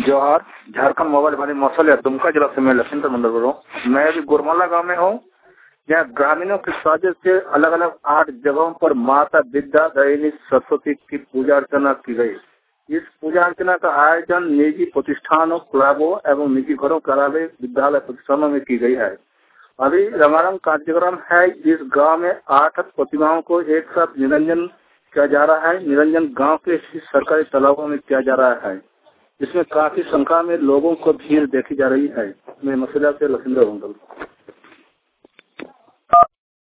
जोहार। झारखंड मोबाइल वाली मौसल दुमका जिला से मैं लखीमपुर मंडल बोल रहा हूँ। मैं अभी गुरमला गांव में हूँ, जहाँ ग्रामीणों की साजिश से अलग अलग 8 जगहों पर माता विद्या दायिनी सरस्वती की पूजा अर्चना की गई। इस पूजा अर्चना का आयोजन निजी प्रतिष्ठानों, क्लबों एवं निजी घरों के अलावा विद्यालय प्रतिष्ठानों में की गई है। अभी रंगारंग कार्यक्रम है। इस गांव में 8 प्रतिमाओं को एक साथ निरंजन किया जा रहा है। निरंजन गांव के सरकारी तालाबों में किया जा रहा है। इसमें काफी संख्या में लोगों को भीड़ देखी जा रही है। मैं मसूलिया से लखीमपुर मंडल।